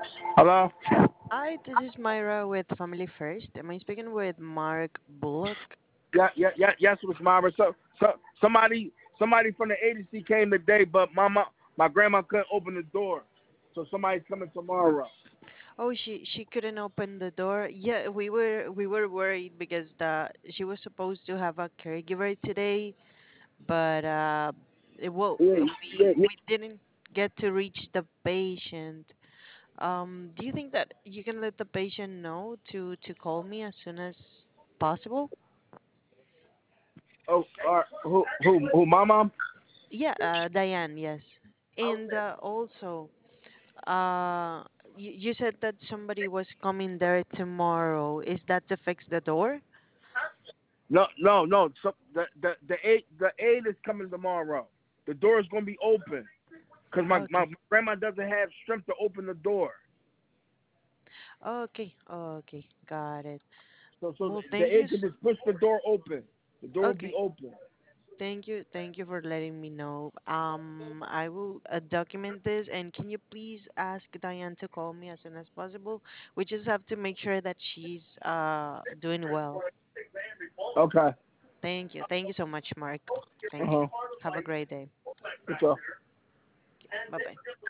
Hello? Hi, this is Myra with Family First. Am I speaking with Mark Bullock? Yes, it was Myra. Somebody from the agency came today, but my grandma couldn't open the door, so somebody's coming tomorrow. Oh, she couldn't open the door. Yeah, we were worried because the she was supposed to have a caregiver today, but well, Yeah, yeah, we didn't get to reach the patient. Do you think that you can let the patient know to call me as soon as possible? Oh, who? My mom? Yeah, Diane, yes. And also, you said that somebody was coming there tomorrow. Is that to fix the door? No, no, no. So the aide is coming tomorrow. The door is gonna be open because my Okay. grandma doesn't have strength to open the door. Okay. Okay. Got it. So Well, the thank you. aide can just push the door open. The door will be Okay. open. Thank you. Thank you for letting me know. I will document this, and can you please ask Diane to call me as soon as possible? We just have to make sure that she's doing well. Okay. Thank you. Thank you so much, Mark. Uh Thank you. huh. Have a great day. So. Bye bye.